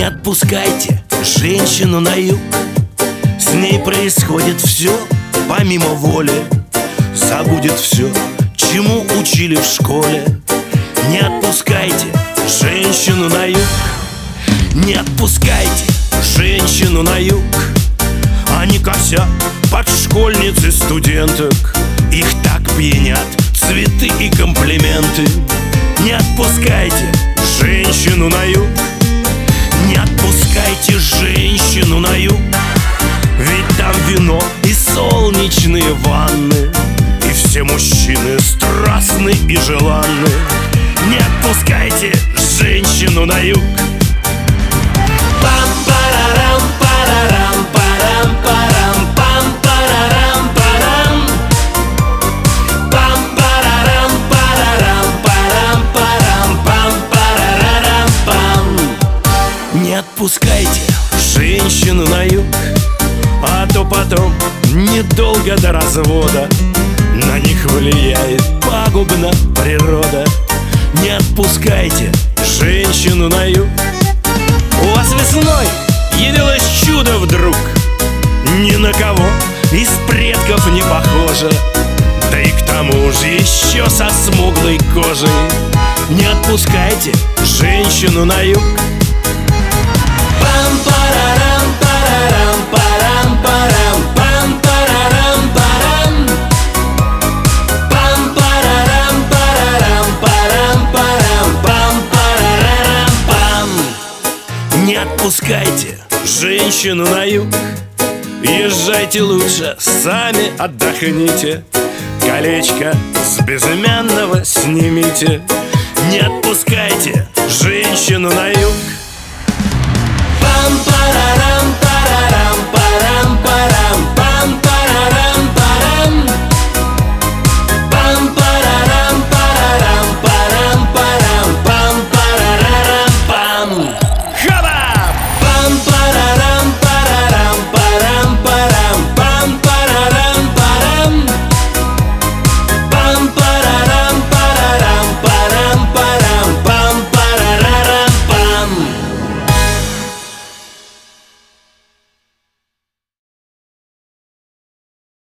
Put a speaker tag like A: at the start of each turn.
A: отпускайте женщину на юг. С ней происходит все помимо воли. Забудет все, чему учили в школе. Не отпускайте женщину на юг. Не отпускайте женщину на юг. Они косят под школьниц и студенток. Их так пьянят цветы и комплименты. Не отпускайте женщину на юг. Не отпускайте женщину на юг. Ведь там вино и солнечные ванны, и все мужчины страстны и желанны. Не отпускайте женщину на юг. Пам-парарам, парарам, парам-парам, пам-парарам, парам. Пам-парарам, парарам, парам-парам, пам-парарам, пам. Не отпускайте женщину на юг, а то потом недолго до развода на них влияет пагубно природа. Не отпускайте женщину на юг. У вас весной явилось чудо вдруг, ни на кого из предков не похоже, да и к тому же еще со смуглой кожей. Не отпускайте женщину на юг. Пам-парарам, парарам, парам-парам, пам-парарам, парам. Пам-парарам, парарам, парам-парам, пам-парарам, пам. Не отпускайте женщину на юг. Езжайте лучше, сами отдохните. Колечко с безымянного снимите. Не отпускайте женщину на юг. Пам-парарам, парарам, парам-парам.